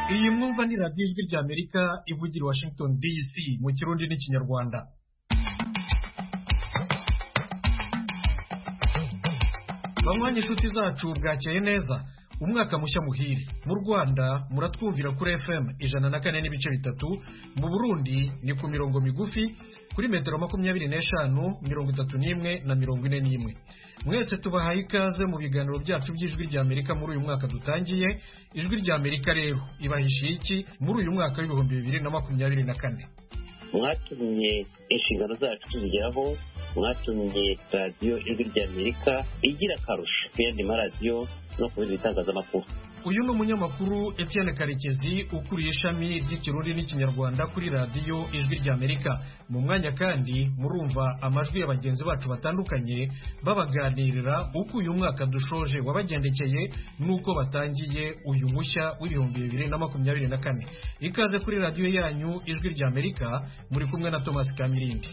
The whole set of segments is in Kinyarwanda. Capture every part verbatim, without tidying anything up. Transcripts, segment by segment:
iyi mwumva ni radiyo ijwi ry'Amerika ivugira i Washington D C mu kirundi n'ikinyarwanda. Bamwanya inshuti zacu bwakeye neza, umwaka mushya muhire. Mu Rwanda muratwumvira kuri F M ijana na kane n'ibice bitatu, mu Burundi ni ku mirongo migufi kuri metero makumyabiri n'eshanu, mirongo itatu n'imwe na mirongo ine n'imwe. Mwese tubahaye ikaze mu biganiro byacu by'ijwi ry'Amerika muri uyu mwaka dutangiye. Ijwi ry'Amerika rero ibahishiye iki muri uyu mwaka w'ibihumbi bibiri na makumyabiri na kane? Mwatumye inshingano zacu tuzigeraho, mwatumye radiyo ijwi ry'Amerika igira akarusho ku yandi maradiyo no ku bindi bitangazamakuru. Uyu ni umunyamakuru Etienne Karekezi ukuriye ishami ry'ikirundi n'ikinyarwanda kuri radiyo ijwi ry'Amerika. Mu mwanya kandi murumva amajwi y'abagenzi bacu batandukanye babaganirira uko uyu mwaka dushoje wabagendekeye nuko batangiye uyu mushya w'ibihumbi bibiri na makumyabiri na kane. Ikaze kuri radiyo yanyu ijwi ry'Amerika, muri kumwe na Thomas Kamirindi.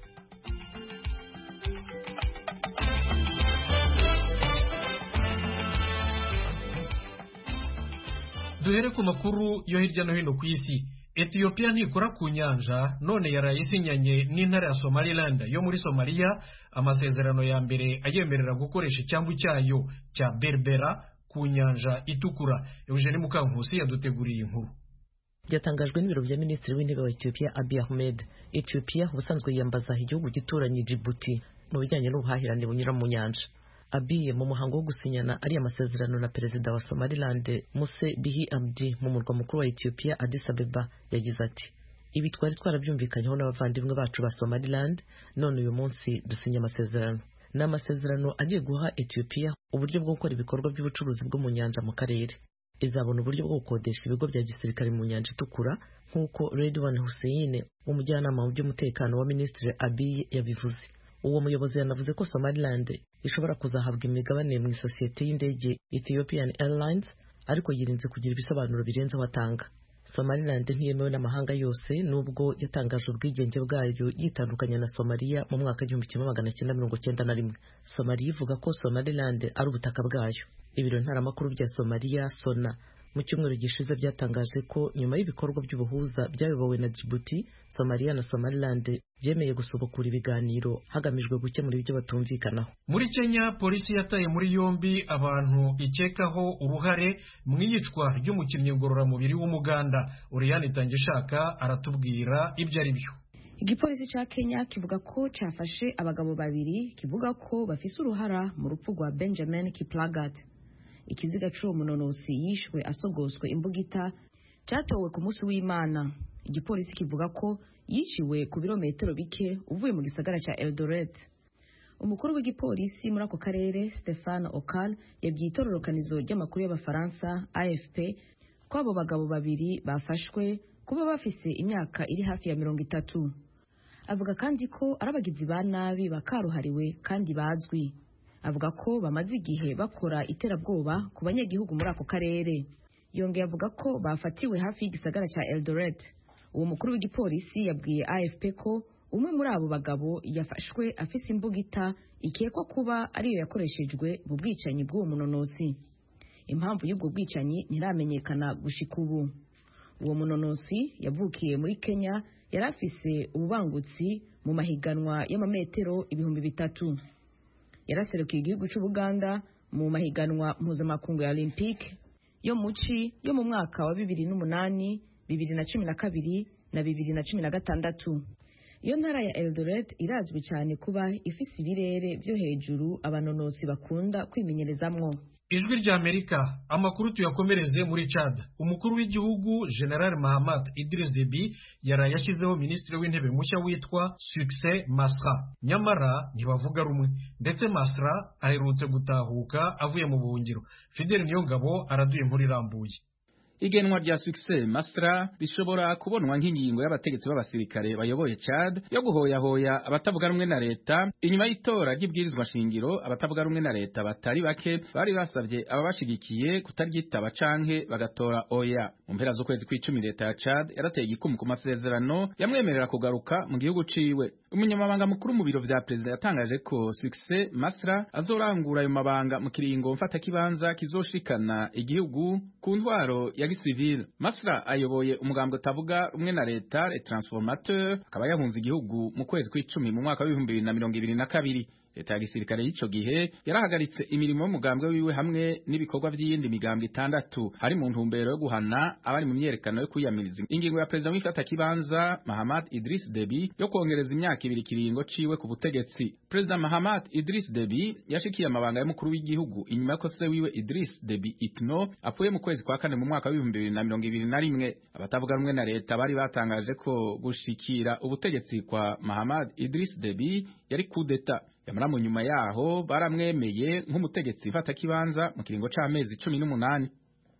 Duhere ku makuru yo hirya no hino ku isi. Ethiopia ntikora ku nyanja, none yaraye isinyanye n'intara ya Somaliland yo muri Somalia amasezerano ya mbere ayemerera gukoresha icyambu cyayo cya Berbera ku nyanja itukura. Eugene Mukankusi yaduteguriye inkuru. Byatangajwe n'ibiro bya Minisitiri w'Intebe wa Ethiopia Abiy Ahmed. Ethiopia ubusanzwe yiyambaza igihugu gituranye Djibouti mu bijyanye n'ubuhahirane bunyura mu nyanja. Abiy mu muhango wo gusinyana ari amasezerano na perezida wa Somaliland Muse Bihi Abdi mu murwa mukuru wa Ethiopia Addis Ababa yagize ati: ibi twari twarabyumvikanyeho n'abavandimwe bacu ba Somaliland, none uyu munsi dusinya amasezerano. Ni amasezerano agiye guha Ethiopia uburyo bwo gukora ibikorwa by'ubucuruzi bwo mu nyanja mu karere. Izabona uburyo bwo gukodesha ibigo bya gisirikare mu nyanja itukura nk'uko Redwan Hussein umujyanama mu by'umutekano wa Minisitiri Abiy yabivuze. Uwo muyobozi yanavuze ko Somaliland ishobora kuzahabwa imigabane mu isosiyete y'indege Ethiopian Airlines, ariko yirinze kugira ibisobanuro birenze watanga. Somaliland ntiyemewe n'amahanga yose nubwo yatangaje ubwigenge bwayo yitandukanya na Somalia mu mwaka w'igihumbi kimwe magana cyenda mirongo cyenda na rimwe. Somalia ivuga ko Somaliland ari ubutaka bwayo. Ibiro ntaramakuru bya Somalia Sona mu cyumweru gishize byatangaje ko nyuma y'ibikorwa by'ubuhuza byayobowe na Djibouti, Somalia na Somaliland byemeye gusubukura ibiganiro hagamijwe gukemura ibyo batumvikanaho. Muri Kenya, polisi yataye muri yombi abantu ikekaho uruhare mu iyicwa ry'umukinnyi ngororamubiri w'Umuganda. Oriane Tangishaka aratubwira ibyo ari byo. Igipolisi ca Kenya kivuga ko cyafashe abagabo babiri kivuga ko bafise uruhara mu rupfu rwa Benjamin Kiplagat. Ikiziga c'uwo munonosi yishwe asogoswe imbugita cyatowe ku munsi w'Imana. Igipolisi kivuga ko yiciwe ku birometero bike uvuye mu gisagara ca Eldoret. Umukuru w'igipolisi muri ako karere Stéphane Okal yabwiye itororokanizo ry'amakuru y'Abafaransa A F P ko abo bagabo babiri bafashwe kuba bafise imyaka iri hafi ya mirongo itatu. Avuga kandi ko arabagizi ba nabi bakaruhariwe kandi bazwi. Avuga ko bamaze igihe bakora iterabwoba ku banyagihugu muri ako karere. Yongeye avuga ko bafatiwe hafi y'igisagara ca Eldoret. Uwo mukuru w'igipolisi yabwiye A F P ko umwe muri abo bagabo yafashwe afise imbugita ikekwa kuba ariyo yakoreshejwe mu bwicanyi bw'uwo munonosi. Impamvu y'ubwo bwicanyi ntiramenyekana gushika ubu. Uwo munonosi yavukiye muri Kenya, yari afise ububangutsi mu mahiganwa y'amametero ibihumbi bitatu. Yaraserukiye igihugu c'Ubuganda mu mahiganwa mpuzamakungu ya Olympique yo muci yo mu mwaka wa bibiri n'umunani, bibiri na cumi na kabiri na bibiri na cumi na gatandatu. Iyo ntara ya Eldoret irazwi cyane kuba ifise ibirere byo hejuru abanonosi bakunda kwimenyerezamwo. Ijwi ry'Amerika, amakuru tuyakomereze muri Chad. Umukuru w'igihugu General Mahamat Idriss Deby yaraye yashyizeho Minisitiri w'Intebe mushya witwa Succès Masra. Nyamara ntibavuga rumwe, ndetse Masra aherutse gutahuka avuye mu buhungiro. Fidel Niyongabo araduye inkuru irambuye. Igenwa rya Succès Masra rishobora kubonwa nk'ingingo y'abategetsi b'abasirikare bayoboye Chad yo guhoyahoya abatavuga rumwe na leta. Inyuma y'itora ry'ibwirizwa shingiro, abatavuga rumwe na leta batari bake bari basabye ababashigikiye kutaryitaba canke bagatora oya. Mu mpera z'ukwezi kw'icumi leta ya Chad yarateye igikumu ku masezerano yamwemerera kugaruka mu gihugu ciwe. umunyamabanga mukuru mu biro vya perezida yatangaje ko Succès Masra azorangura ayo mabanga mu kiringo mfata kibanza kizoshikana igihugu ku ntwaro ya gisivile. Masra ayoboye umugambwe utavuga rumwe na leta Le Transformateur, akaba yahunze igihugu mu kwezi kw'icumi mu mwaka w'ibihumbi bibiri na mirongo ibiri na kabiri. Leta ya gisirikare y'ico gihe yarahagaritse imirimo y'umugambwe wiwe hamwe n'ibikorwa by'iyindi migambwe itandatu hari mu ntumbero yo guhana abari mu myerekano yo kwiyamiriza ingingo ya perezida w'ifata kibanza Mahamat Idris Deby yo kongereza imyaka ibiri kiringo ciwe ku butegetsi. Perezida Mahamat Idris Deby yashikiye amabanga y'umukuru w'igihugu inyuma y'uko se wiwe Idris Deby Itno apfuye mu kwezi kwa kane mu mwaka w'ibihumbi bibiri na mirongo ibiri na rimwe. Abatavuga rumwe na leta bari batangaje ko gushikira ubutegetsi kwa Mahamat Idris Deby yari coup d'etat. Yamara mu nyuma yaho baramwemeye nk'umutegetsi mfata kibanza mu kiringo c'amezi cumi n'umunani.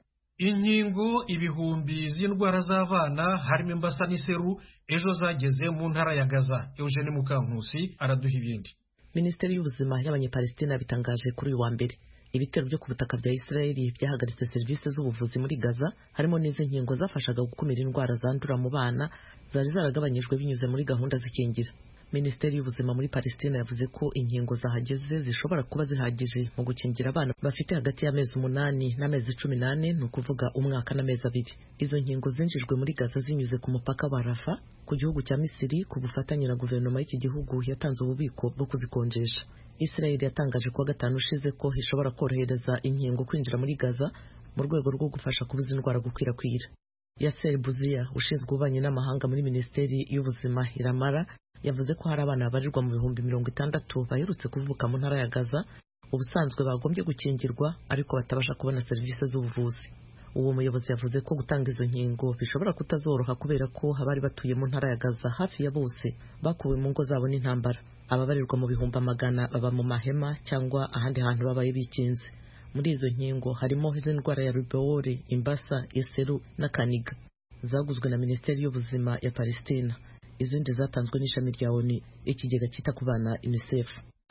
Inkingo ibihumbi z'indwara z'abana harimo imbasa n'iseru ejo zageze mu ntara ya Gaza. Eugene Mukankusi araduha ibindi. Minisiteri y'ubuzima y'Abanyapalestina bitangaje kuri uyu wa mbere ibitero byo ku butaka bya Israeli byahagaritse serivisi z'ubuvuzi muri Gaza, harimo n'izi nkingo zafashaga gukumira indwara zandura mu bana zari zaragabanyijwe binyuze muri gahunda zikingira. Minisiteri y'ubuzima muri Palestina yavuze ko inkingo zahageze zishobora kuba zihagije mu gukingira abana bafite hagati y'amezi umunani n'amezi cumi n'ane, ni ukuvuga umwaka n'amezi abiri. Izo nkingo zinjijwe muri Gaza zinyuze ku mupaka wa Rafa ku gihugu cya Misiri ku bufatanye na guverinoma y'iki gihugu yatanze ububiko bwo kuzikonjesha. Israel yatangaje kuwa gatanu ushize ko ishobora korohereza inkingo kwinjira muri Gaza mu rwego rwo gufasha kubuza indwara gukwirakwira. Yasser Buzia ushinzwe ububanyi n'amahanga muri Minisiteri y'ubuzima Iramara yavuze ko hari abana babarirwa mu bihumbi mirongo itandatu baherutse kuvuka mu ntara ya Gaza ubusanzwe bagombye gukingirwa ariko batabasha kubona serivisi z'ubuvuzi. Uwo muyobozi yavuze ko gutanga izo nkingo bishobora kutazoroha kubera ko abari batuye mu ntara ya Gaza hafi ya bose bakuwe mu ngo zabo n'intambara. Ababarirwa mu bihumbi amagana baba mu mahema cyangwa ahandi hantu babaye bikinze. Muri izo nkingo harimo iz'indwara ya rubeole, imbasa, iseru na kaniga zaguzwe na Minisiteri y'ubuzima ya Palestina. Izindi zatanzwe n'ishami rya O N U, ikigega cyita ku bana UNICEF.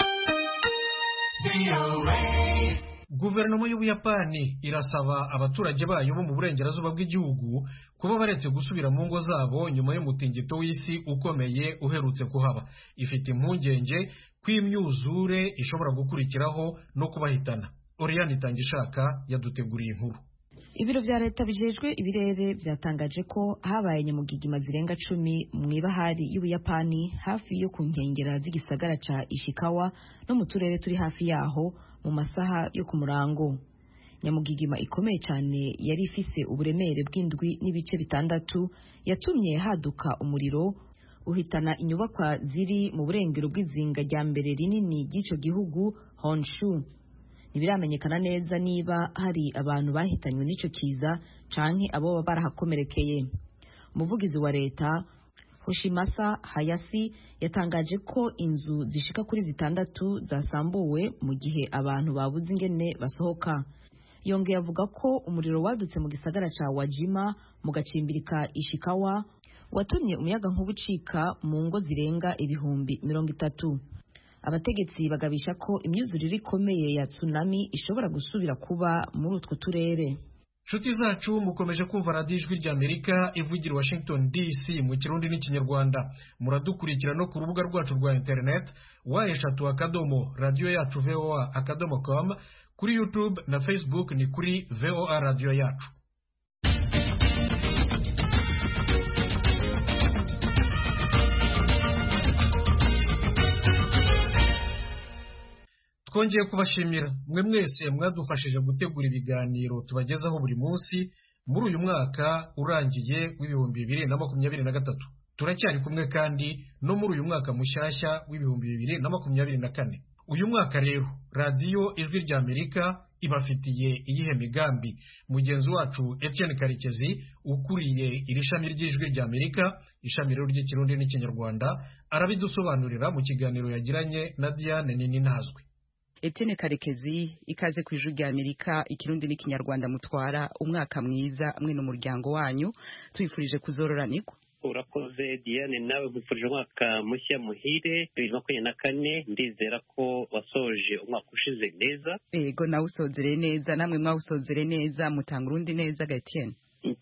Guverinoma y'Ubuyapani irasaba abaturage bayo bo mu burengerazuba bw'igihugu kuba baretse gusubira mu ngo zabo nyuma y'umutingito w'isi ukomeye uherutse kuhaba. Ifite impungenge ko imyuzure ishobora gukurikiraho no kubahitana. Oriane Itangishaka yaduteguriye inkuru. Ibiro vya leta bijejwe ibirere byatangaje ko habaye nyamugigima zirenga cumi mu ibahari y'Ubuyapani hafi yo ku nkengera z'igisagara ca Ishikawa no mu turere turi hafi yaho mu masaha yo ku murango. Nyamugigima ikomeye cyane yari ifise uburemere bw'indwi n'ibice bitandatu yatumye haduka umuriro uhitana inyubakwa ziri mu burengero bw'izinga rya mbere rinini ry'ico gihugu Honshu. Ntibiramenyekana neza niba hari abantu bahitanywe n'ico kiza canke abo barahakomerekeye. Umuvugizi wa leta Hoshimasa Hayashi yatangaje ko inzu zishika kuri zitandatu zasambuwe mu gihe abantu babuze ingene basohoka. Yongeye avuga ko umuriro wadutse mu gisagara ca Wajima mu gacimbirika Ishikawa watumye umuyaga nk'ubucika mu ngo zirenga ibihumbi mirongo itatu. Abategetsi bagabisha ko imyuzurire ikomeye ya tsunami ishobora gusubira kuba muri utwo turere. Nshuti zacu mukomeje kumva radiyo ijwi ry'Amerika ivugira Washington D C mu Kirundi n'Ikinyarwanda. Muradukurikira no ku rubuga rwacu rwa internet wa eshatu akadomo radio yacu V O A akadomo com, kuri YouTube na Facebook ni kuri V O A radio yacu. Twongeye kubashimira mwe mwese mwadufashije gutegura ibiganiro tubagezaho buri munsi muri uyu mwaka urangiye w'ibihumbi bibiri na makumyabiri na gatatu. Turacyari kumwe kandi no muri uyu mwaka mushyashya w'ibihumbi bibiri na makumyabiri na kane. Uyu mwaka rero radiyo ijwi ry'Amerika ibafitiye iyihe migambi? Mugenzi wacu Etienne Karekezi ukuriye iri shami ry'ijwi ry'Amerika, ishami rero ry'Ikirundi n'Ikinyarwanda, arabidusobanurira mu kiganiro yagiranye na Diane Nininazwe. Etienne Karekezi, ikaze ku ijwi ry'Amerika Ikirundi n'Ikinyarwanda, mutwara umwaka mwiza mwe n'umuryango wanyu, twifurije kuzororanirwa. Urakoze Diane, nawe nkwifurije umwaka mushya muhire bibiri na makumyabiri na kane. Ndizera ko wasoje umwaka ushize neza. Yego, nawe usozere neza, namwe mwawusozere neza, mutanga urundi neza Etienne.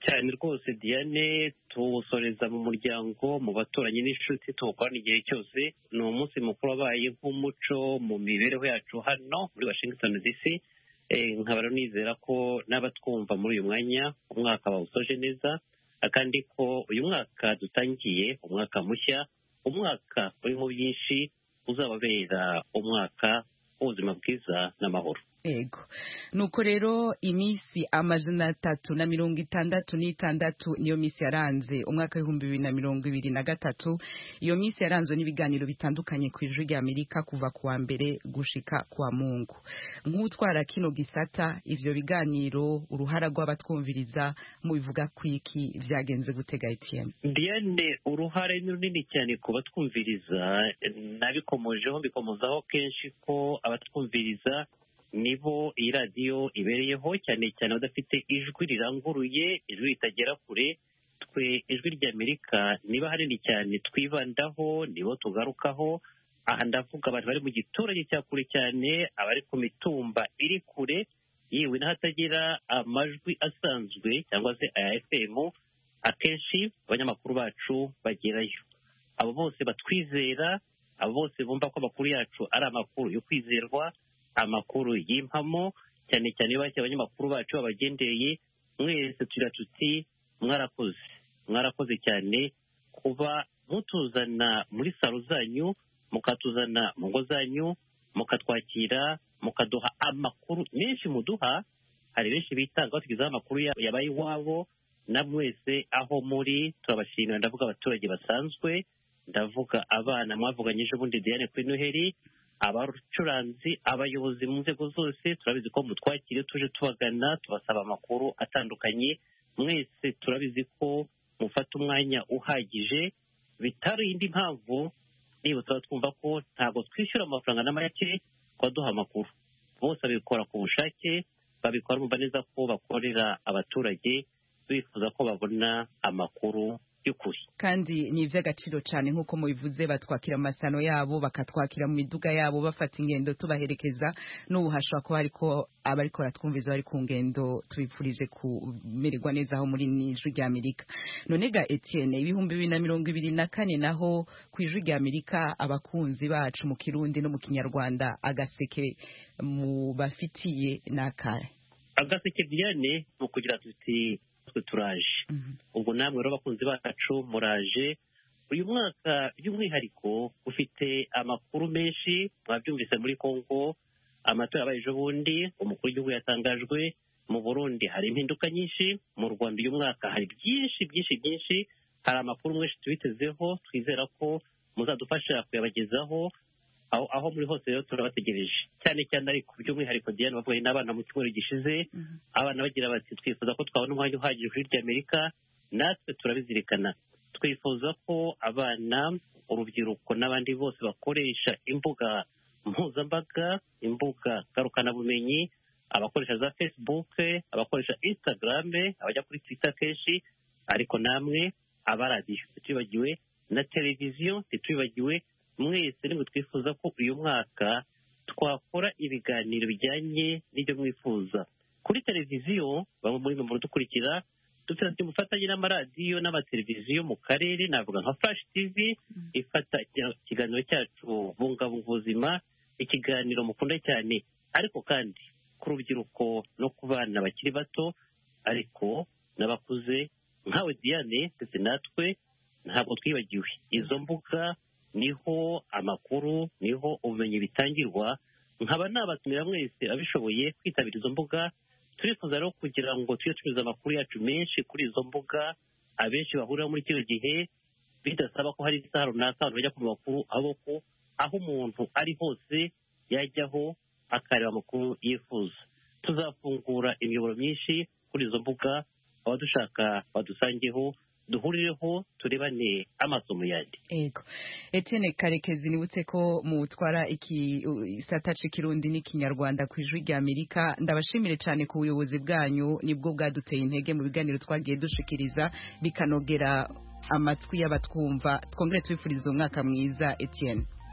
cyane rwose Diane, tuwusoreza mu muryango, mu baturanyi n'inshuti, tuwukorana igihe cyose. Ni umunsi mukuru wabaye nk'umuco mu mibereho yacu hano muri Washington D C. nkaba nizera ko n'abatwumva muri uyu mwanya umwaka bawusoje neza, kandi ko uyu mwaka dutangiye umwaka mushya, umwaka urimo byinshi, uzababera umwaka w'ubuzima bwiza n'amahoro. Ego. Nuko rero imisi amajana atatu na mirongo itandatu n'itandatu niyo misi yaranze umwaka w'ibihumbi bibiri na mirongo ibiri na gatatu. Iyo misi yaranzwe n'ibiganiro bitandukanye ku Ijwi rya Amerika kuva kuwa mbere gushika kwa Mungu. Nk'utwara kino gisata, ivyo biganiro uruhara rw'abatwumviriza mu bivuga kwiki vyagenze gutega Etienne? Diane, uruhare ni runini cyane ku batwumviriza, nabikomojeho mbikomozaho kenshi ko abatwumviriza nibo iyi radiyo ibereyeho, cyane cyane badafite ijwi riranguruye, ijwi ritagera kure. Twe Ijwi rya Amerika niba hanini cyane twibandaho, nibo tugarukaho. Aha ndavuga abantu bari mu giturage cya kure cyane, abari ku mitumba iri kure, yewe n'ahatagira amajwi asanzwe cyangwa se aya F M, akenshi abanyamakuru bacu bagerayo. Abo bose batwizera, abo bose bumva ko amakuru yacu ari amakuru yo kwizerwa, amakuru y'impamo, cyane cyane iyo bashya abanyamakuru bacu babagendeye. Mwese tugira tuti mwarakoze mwarakoze cyane kuba mutuzana muri salo zanyu, mukatuzana mu ngo zanyu, mukatwakira, mukaduha amakuru menshi. Muduha hari benshi bitanga batugezaho amakuru yabaye iwabo. Na mwese aho muri turabashimira. Ndavuga abaturage basanzwe, ndavuga abana mwavuganye ejo bundi Diane kuri Noheli, abacuranzi, abayobozi mu nzego zose. Turabizi ko mutwakire tuje tubagana tubasaba amakuru atandukanye. Mwese turabizi ko mufata umwanya uhagije, bitari indi mpamvu niba tuba twumva ko ntabwo twishyura amafaranga na make twaduha amakuru. Bose babikora ku bushake, babikora bumva neza ko bakorera abaturage, bifuza ko babona amakuru y'ukuri. Kandi ni iby'agaciro cyane nk'uko mubivuze, batwakira amasano yabo, bakatwakira mu miduga yabo, bafata ingendo tubaherekeza. N'ubu hashobora kuba ariko abariko baratwumviza bari ku ngendo, tubipfurije kumererwa neza aho muri Ijwi rya Amerika. None ga Etienne, ibihumbi bibiri na mirongo ibiri na kane naho ku Ijwi rya Amerika, abakunzi bacu mu Kirundi no mu Kinyarwanda, agaseke mu bafitiye n'akahe? Agaseke Diane mu kugira tuti twe turaje. Ubwo namwe rero abakunzi bacu muraje. Uyu mwaka by'umwihariko ufite amakuru menshi. Mwabyumvise muri Kongo amatora yabaye ejo bundi, umukuru w'igihugu yatangajwe. Mu Burundi hari impinduka nyinshi. Mu Rwanda uyu mwaka hari byinshi byinshi byinshi. Hari amakuru menshi tubitezeho, twizera ko muzadufasha kuyabagezaho aho aho muri hose. Rero turabategereje cyane cyane, ariko by'umwihariko Diane bavuye n'abana mu cyumweru gishize. Abana bagira bati twifuza ko twabona umwanya uhagije kuri rya Amerika. Natwe turabizirikana, twifuza ko abana, urubyiruko n'abandi bose bakoresha imbuga mpuzambaga, imbuga garukanabumenyi, abakoresha za Facebook, abakoresha Instagram, abajya kuri Twitter kenshi. Ariko namwe abaradiyo tutibagiwe, na televiziyo tutibagiwe, mwese nimwe twifuza ko uyu mwaka twakora ibiganiro bijyanye n'ibyo mwifuza. Kuri televiziyo bamwe muri mwe dukurikira, dufite umufatanye n'amaradiyo n'amateleviziyo mu karere, navuga nka Flash T V ifata ikiganiro cyacu Bungabunga Ubuzima, ikiganiro mukunda cyane. Ariko kandi ku rubyiruko no ku bana bakiri bato, ariko n'abakuze nkawe Diane ndetse natwe ntabwo twibagiwe. Izo mbuga niho amakuru, niho ubumenyi bitangirwa. Nkaba nabatumira mwese abishoboye kwitabira izo mbuga. Turifuza rero kugira ngo tujye tunyuza amakuru yacu menshi kuri izo mbuga, abenshi bahurira muri kino gihe, bidasaba ko hari isaha runaka abantu bajya ku makuru, ahubwo aho umuntu ari hose yajyaho akareba amakuru yifuza. Tuzafungura imiyoboro myinshi kuri izo mbuga, abadushaka badusangeho, duhurireho turebane amasomo yandi. Ego. Etienne Karekezi, nibutse ko mutwara iki isata cy'ikirundi n'ikinyarwanda ku Ijwi rya Amerika. Ndabashimire cyane ku buyobozi bwanyu, nibwo bwaduteye intege mu biganiro twagiye dushikiriza bikanogera amatwi y'abatwumva. Twongere tubifuriza umwaka mwiza Etienne.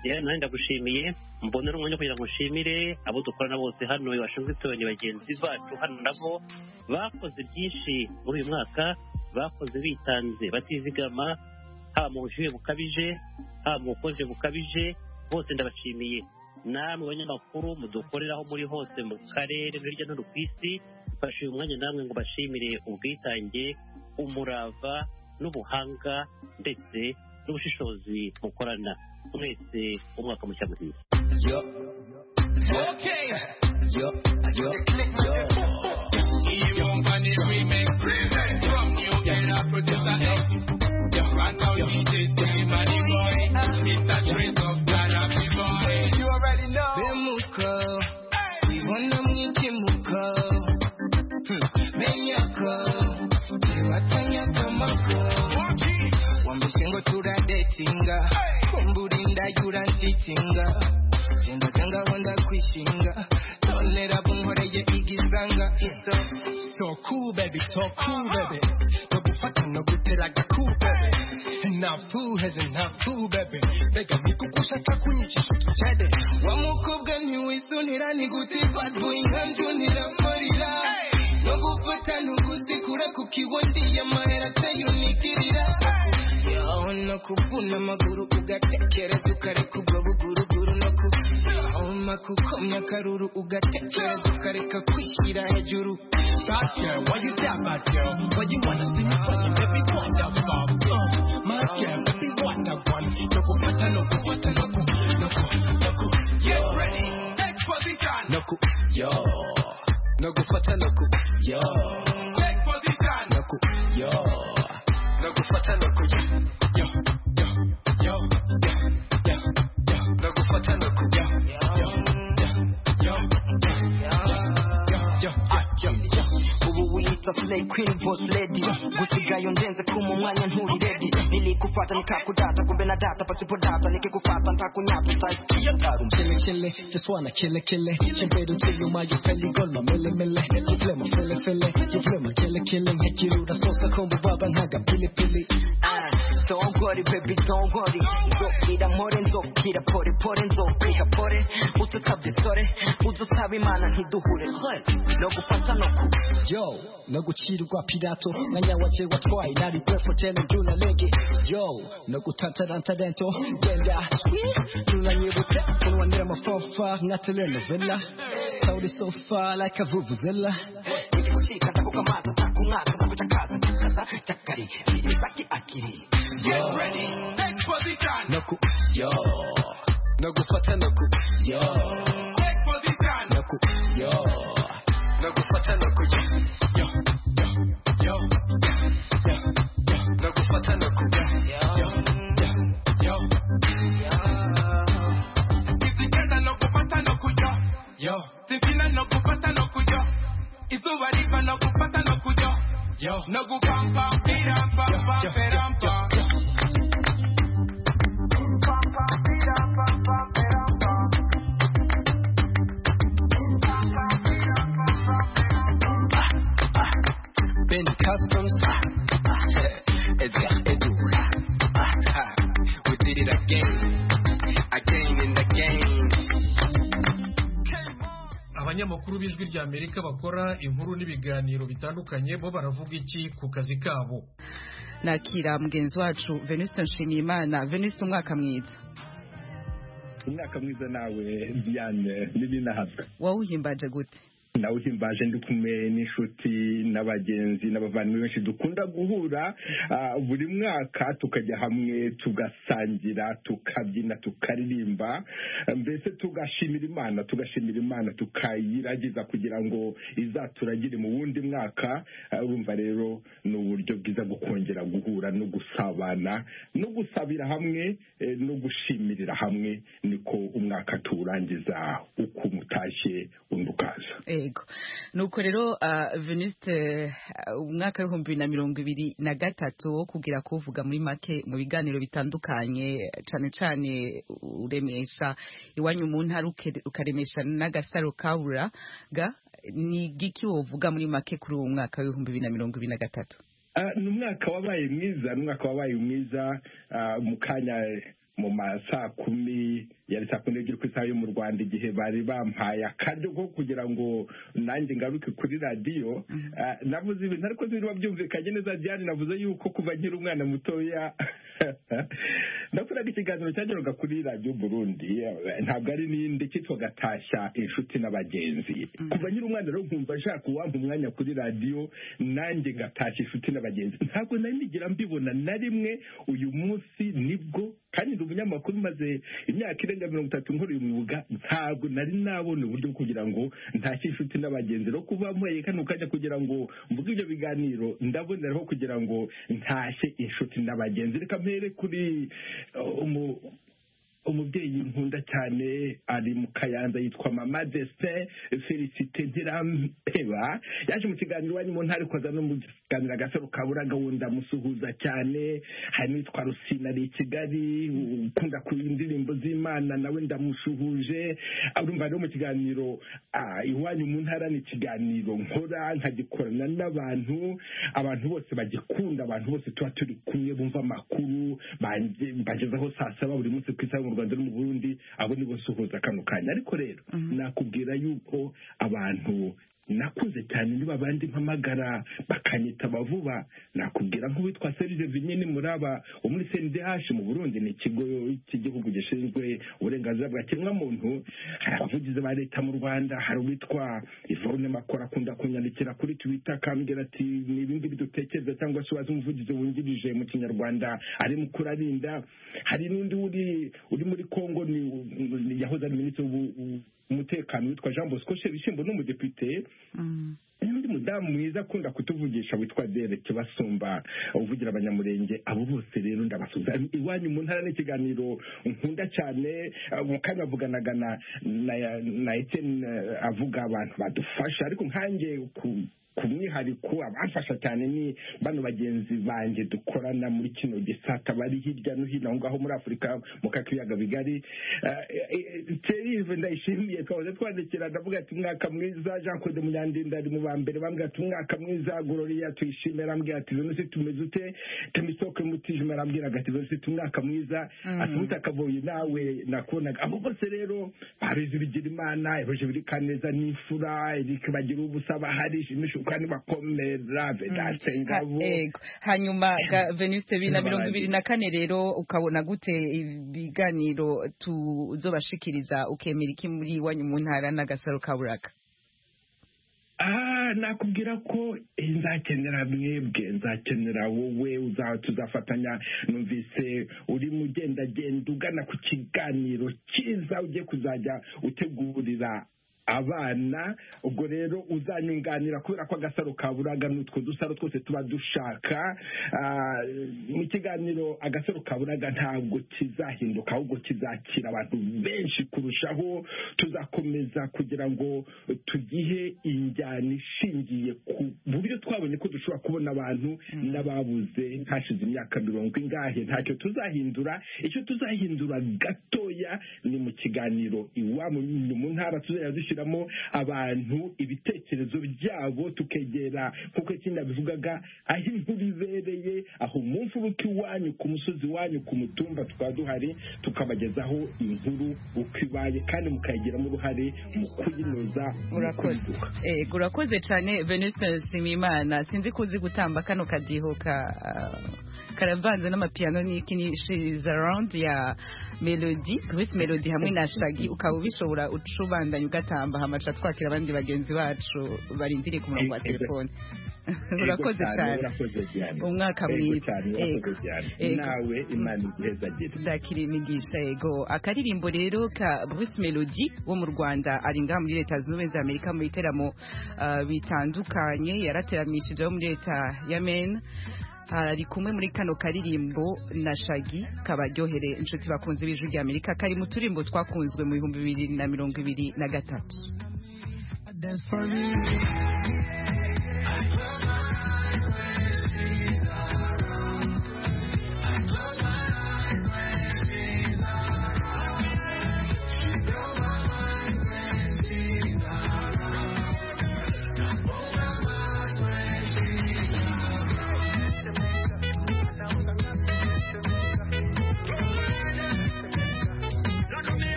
rero nanjye ndagushimiye mbonera umwanya kugira ngo nshimire abo dukorana bose hano bashinzwe itoranya bagenzi bacu hano nabo bakoze byinshi muri uyu mwaka bakoze bitanze batizigama haba mu bushyuhe bukabije haba mu bukonje bukabije bose ndabashimiye namwe banyamakuru mudukoreraho muri hose mu karere hirya no hino ku isi mfashe uyu mwanya namwe ngo bashimire ubwitange umurava n'ubuhanga ndetse n'ubushishozi mukorana mwese umwaka mushya muhire Tinga kumburinda yura ntitinga Tinga tinga wanda kwishinga Tonera bunkoreye igizanga It's so cool baby, so cool baby No gufata no guteraga cool baby Nafu heze nafu baby Bega nikukushaka kunyichisha kichede Wamukobwa niwisunira nigutikwa Duinga njunira morira No gufata no gutikura kukiwondi ya mahera tayunikirira no kubuna maguru ugatekereza ukareka ubwo buguruguru no kubona kukomya karuru ugatekereza ukareka kwishyira hejuru Stop girl, why you that bad girl? Why you wanna see me funny? Baby, wind up, stop, uh My girl, baby, wind up one No kupata, no kupata, no ku, no ku, no ku Get ready, take position No ku, yo No kupata, no ku, yo Take position No ku, yo No kupata, no ku, yo Slay queen boss lady gusigayo ndenze kuma umwanya nturi ready nilikufata nikakudata kumbe na data pasipo data nikikufata ntakunyata side yataru chile chile just wanna kill it kill it chempedo chill my you feel gol my mele mele you play my feel feel you play my kill kill hikiru da sosa kombo baba nhaga pili pili ah don't worry baby don't worry nzokira more nzokira pore pore nzokira pore ututabye sore utusabe imana ntiduhure no gufata no ku yo no gucirwa pirato nanya waje watwaye nari perfect tena juna lege yo no gutantaranta dento genda tunanyibuka tunwanira mafofa ngatele novella saudi sofa like a vuvuzela ikikushika takukamata takunata takuchakaza kaza chakari baki akiri get ready take position no ku yo no gufata no ku yo take position no ku yo no gufata no ku yo yo no gufata no ku yo yo isikenda no gufata no ku yo yo sifina no gufata no ku yo izuba riva no gufata no ku yo yo no gupampa pirampa perampa Ben Customs, Edgar Edu, we did it again, again in the game. Abanyamakuru b'ijwi rya Amerika bakora inkuru n'ibiganiro bitandukanye bo baravuga iki ku kazi kabo. Nakira mugenzi wacu Venuste Nshimiyimana. Venuste, umwaka mwiza. Umwaka mwiza nawe Diane n'ibinahazwa. Wawuhimbaje gute? Nawuhimbaje ndi kumwe n'inshuti n'abagenzi n'abavandimwe benshi dukunda guhura buri mwaka tukajya hamwe tugasangira tukabyina tukaririmba mbese tugashimira Imana tugashimira Imana tukayiragiza kugira ngo izaturagire mu wundi mwaka. Urumva rero ni uburyo bwiza bwo kongera guhura no gusabana no gusabira hamwe no gushimirira hamwe niko umwaka turangiza uko mutashye undukaza. Ego nuko rero uh, Venuste umwaka w'ibihumbi bibiri na mirongo ibiri na gatatu kugira kuvuga muri make mu biganiro bitandukanye cane cane uremesha iwanyu mu ntara ukaremesha n'agasaro kabura ga ni giki wovuga muri make kuri uwo mwaka w'ibihumbi bibiri na mirongo ibiri na gatatu? Ni umwaka wabaye mwiza ni umwaka wabaye mwiza mu kanya mu masaa kumi yari saa kumi n'ebyiri ku isaha yo mu Rwanda igihe bari bampaye akaryo ko kugira ngo nanjye ngaruke kuri radiyo navuze ibintu ariko ziriba byumvikanye neza. Diane, navuze yuko kuva nkiri umwana mutoya nakoraga ikiganiro cyageraga kuri radiyo Burundi, ntabwo ari ninde, cyitwaga Tashya inshuti n'abagenzi. Kuva nkiri umwana rero nkumva nshaka uwampa umwanya kuri radiyo nanjye ngatashya inshuti n'abagenzi. Ntabwo nari nigera mbibona na rimwe. Uyu munsi nibwo, kandi ndi umunyamakuru maze imyaka irenga mirongo itatu nkora uyu mwuga, ntabwo nari nabona uburyo bwo kugira ngo ntashye inshuti n'abagenzi. Rero kuva mpeye kano kanya kugira ngo mvuge ibyo biganiro, ndaboneraho kugira ngo ntashye inshuti n'abagenzi. Reka mpere kuri umu umubyeyi nkunda cyane ari mu Kayanza yitwa Mama Destin Felicite Ntirampeba. Yaje mu kiganiro wanyu mu ntari kwaza no mu kiganiro Agasaro Kaburaga, wunda musuhuza cyane. Hari nitwa Rusina ari Kigali ukunda ku indirimbo z'Imana, nawe ndamushuhuje. Urumva rero mu kiganiro iwanyu mu ntara ni kiganiro nkora nkagikorana n'abantu, abantu bose bagikunda, abantu bose tuba turi kumwe bumva amakuru bagezaho saa saba buri munsi ku isaha mu Rwanda no mu Burundi. Abo nibo nsuhuza kano kanya. Ariko rero nakubwira yuko abantu nakuze cyane niba abandi mpamagara bakanyita bavuba. Nakubwira nk'uwitwa Serge Vinyini Muraba wo muri C N D H mu Burundi, ni ikigo cy'igihugu gishinzwe uburenganzira bwa kiremwamuntu. Hari abavugizi ba leta mu Rwanda, hari uwitwa Yvonne Makora akunda kunyandikira kuri Twitter akambwira ati ni ibindi bidutekereza, cyangwa se wazi umuvugizi wungirije mu Kinyarwanda ari mu Kurarinda. Hari n'undi uri uri muri Kongo, ni yahoze ari minisitiri umutekano witwa Jean Bosco Shebishimbo n'umudepite. Undi mudamu mwiza akunda kutuvugisha witwa Derek Basumba uvugira abanyamurenge. Abo bose rero ndabasuza. Iwanyu mu ntara n'ikiganiro nkunda cyane. Mu kanya avuganaga na na Etienne avuga abantu badufasha, ariko nkanjye ku kumwihariko abafasha cyane ni bano bagenzi banjye dukorana muri kino gisata bari hirya no hino aho ngaho muri Afurika mu kakiyaga bigari. Terive ndayishimiye twahoze twandikira, ndavuga ati mwaka mwiza. Jean Claude Munyandinda ari mu ba mbere bambwira ati mwaka mwiza. Gloria tuyishimira ambwira ati none tumeze ute. Temisoke Mutijima arambwira ati none umwaka mwiza. Ati mutakaboye nawe nakonaga. Abo bose rero barize bigira Imana, ebeje biri Kaneza n'imfura, Eric bagira ubusaba hari shimisho kandi bakomera Vedaste Ngabo. Ego hanyuma Venuste bibiri na mirongo ibiri na kane rero ukabona gute ibiganiro tuzobashikiriza, ukemera iki muri wanyu mu ntara n'Agasaro Kaburaga? Ah, nakubwira ko nzakenera mwebwe, nzakenera wowe, tuzafatanya. Numvise uri mugenda genda ugana ku kiganiro cyiza ugiye kuzajya utegurira abana. Ubwo rero uzanyunganira kubera ko Agasaro Kaburaga n'utwo dusaro twose tuba dushaka. Mu kiganiro Agasaro Kaburaga ntabwo kizahinduka, ahubwo kizakira abantu benshi kurushaho. Tuzakomeza kugira ngo tugihe injyana ishingiye ku buryo twabonye ko dushobora kubona abantu n'ababuze hashize imyaka mirongo ingahe. Ntacyo tuzahindura. Icyo tuzahindura gatoya ni mu kiganiro iwabo mu ntara tuzajya dushyiramo abantu ibitekerezo byabo, tukegera nk'uko ikindi bivugaga aho inkuru ibereye, aho mu mfuruka iwanyu ku musozi wanyu ku mutumba tukaba duhari, tukabagezaho inkuru uko ibaye kandi mukayigiramo uruhare mu kuyinoza. Urakoze. Eh, urakoze cyane Venuste Nshimiyimana. Sinzi kuzi gutamba kano kadiho ka karavanze n'amapiano n'iki ni She's Around ya Melody, Chris Melody hamwe na Shaggy. Ukaba ubishobora ucubandanya ugatamba hamaca twakira abandi bagenzi bacu barindire ku murongo wa telefone. Urakoze cyane. Umwaka mwiza. Nawe Imana igihezagire. Ndakiri imigisha. Ego akaririmbo rero ka Bruce Melody wo mu Rwanda ari ngaha muri Leta Zunze Ubumwe za Amerika mu biteramo uh, bitandukanye. Yarateramishije muri Leta ya Maine. Ari kumwe muri kano karirimbo na Shaggy kabaryohere inshuti bakunze b'Ijwi rya Amerika. Kari mu turimbo twakunzwe mu bihumbi bibiri na mirongo ibiri na gatatu.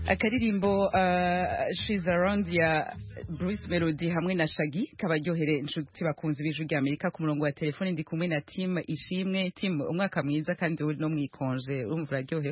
akaririmbo uh, She's Around ya Bruce Melody hamwe na Shaggy kabaryohere inshuti bakunze b'Ijwi ry'Amerika. Ku murongo wa telefone ndi kumwe na Tim Ishimwe. Tim, umwaka mwiza kandi uri no mwikonje, urumva uraryohewe?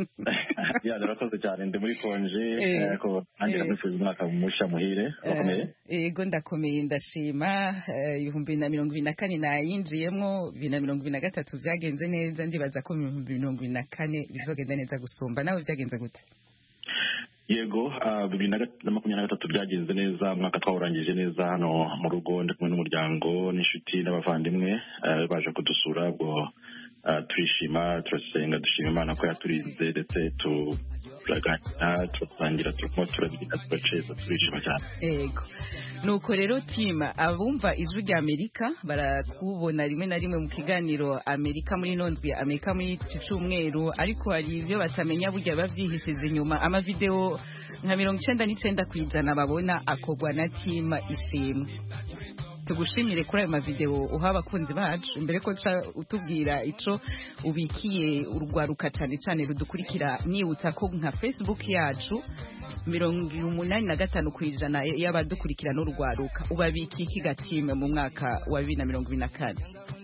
Ya ndarakoze cyane, ndi muri konje ko angira mwifuza umwaka mushya muhire. Bakomeye? Yego ndakomeye ndashima. ibihumbi bibiri na mirongo ibiri na kane nayinjiyemwo, bibiri na mirongo ibiri na gatatu byagenze neza, ndibaza ko ibihumbi bibiri na mirongo ibiri na kane bizogenda neza gusumba. Nawe byagenze gute? Yego, bibiri na makumyabiri na gatatu byagenze neza, umwaka twawurangije neza hano mu rugo, ndi kumwe n'umuryango n'inshuti n'abavandimwe baje kudusura. Ubwo turishima, turasenga, dushima Imana ko yaturinze, ndetse turaganira, turasangira, turimo turabyina, turaceza, turishima cyane. Yego, nuko rero Tim, abumva Ijwi ry'Amerika barakubona rimwe na rimwe mu kiganiro Amerika muri nondwi, Amerika muri iki cyumweru, ariko hari ibyo batamenya burya bavyihishije inyuma. Ama video nka mirongo icenda n'icenda kwijana babona akogwa na Tim Ishimwe. Tugushimire kuri ayo mavideo uha abakunzi bacu. Mbere ko utubwira ico ubikiye urwaruka cyane cyane rudukurikira, nibutsa ko nka Facebook yacu mirongo umunani na gatanu kwijana y'abadukurikira n'urwaruka. Ubabiki iki gatime mu mwaka wa bibiri na mirongo ibiri na kane?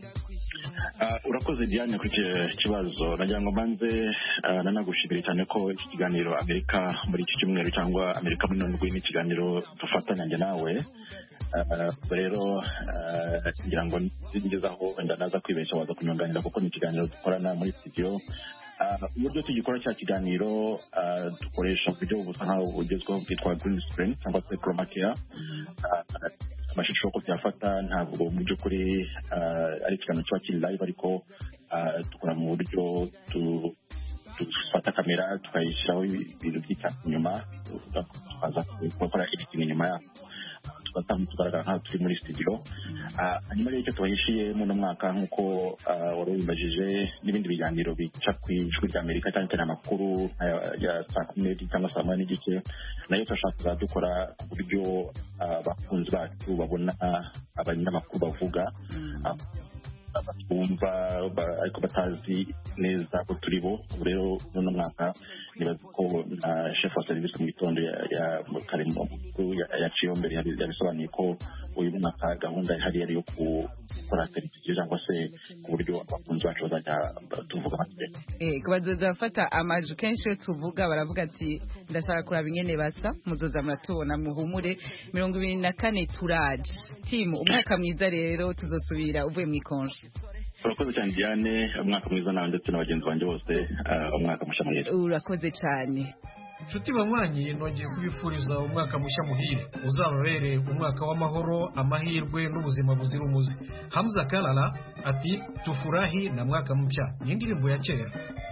Urakoze Diane kuri iki kibazo. Nagira ngo mbanze nanagushimira cyane ko iki kiganiro Amerika muri iki cyumweru cyangwa Amerika muri nondwi ni ikiganiro dufatanya njye nawe. Rero ngira ngo ngezaho wenda naza kwibeshya waza kunyunganira kuko ni ikiganiro dukorana muri studio. Uburyo tugikora cya kiganiro dukoresha uburyo busa nkaho bugezweho bwitwa green screen cyangwa se chroma key. Amashusho ko tuyafata ntabwo mu by'ukuri ari ikiganiro kiba kiri live, ariko dukora mu buryo dufata kamera tukayishyiraho ibintu by'icyatsi inyuma, tukaza gukora editing inyuma yaho, tugatanga tugaragara nkaho turi muri studio. Hanyuma rero icyo tubahishiye mu mwaka nk'uko wari ubimbajije, n'ibindi biganiro bica ku Ijwi ry'Amerika cyane cyane amakuru ya saa kumi n'ebyiri cyangwa saa moya n'igice, nayo turashaka dukora ku buryo abakunzi bacu babona abanyamakuru bavuga, batwumva ariko batazi neza ko turi bo. Rero n'uno mwaka nibaza ko na chef wa service mu gitondo ya Karimo yaciye mbere yabisobanuye ko uyu mwaka gahunda ihari yari yo gukora televiziyo cyangwa se ku buryo abakunzi bacu bazajya tuvuga amategeko. Eh, bazoza bafata amajwi kenshi yo tuvuga, baravuga ati ndashaka kuraba ingene basa, muzoza muratubona muhumure. mirongo ibiri na kane turaje. Tim, umwaka mwiza rero, tuzosubira uvuye mu ikonje. Urakoze cyane Diane, umwaka mwiza nawe ndetse n'abagenzi banjye bose, umwaka mushya muhire. Urakoze cyane. Nshuti banywanyi, nongeye kubifuriza umwaka mushya muhire, uzababere umwaka w'amahoro, amahirwe n'ubuzima buzira umuze. Hamza Kalala ati tufurahi na mwaka mpya, ni indirimbo ya kera.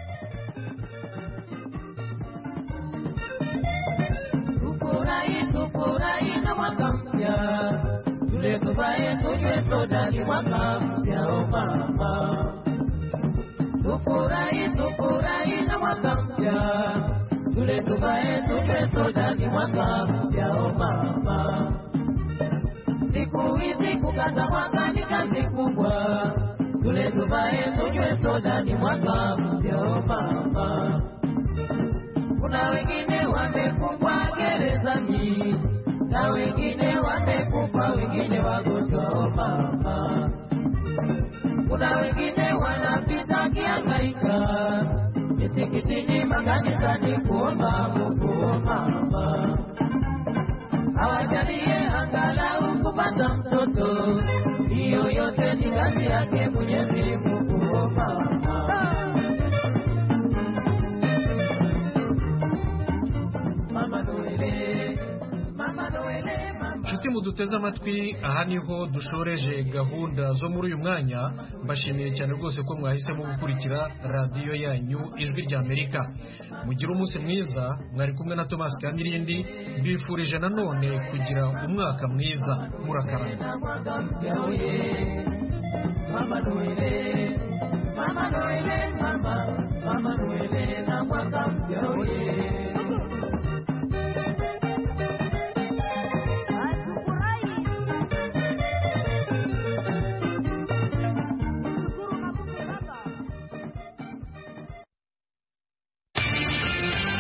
Tufurahi, tufurahi na mwaka mpya, tule tuvae tunywe soda, ni mwaka mpya o mama. Tufurahi, tufurahi na mwaka mpya, tule tuvae tunywe soda, ni mwaka mpya o mama. Siku hizi kukaza mwaka ni kazi kubwa, tule tuvae tunywe soda, ni mwaka mpya o mama. Kuna wengine wamefungwa gerezani, na wengine wamekufa, wengine wagonjwa o mama. Kuna wengine wanapita kihangaika misikitini, makanisani kuomba Mungu o mama. Hawajalie angalau kupata mtoto, hiyo yote ni kazi yake Mwenyezi Mungu o mama. Nshuti muduteze amatwi, aha niho dushoreje gahunda zo muri uyu mwanya. Mbashimiye cyane rwose ko mwahisemo gukurikira radiyo yanyu Ijwi ry'Amerika. Mugire umunsi mwiza. Mwari kumwe na Thomas Kanirindi, mbifurije nanone kugira umwaka mwiza. Murakarama. Mama Noele, Mama Noele, Mama, Mama Noele na mwaka mpya.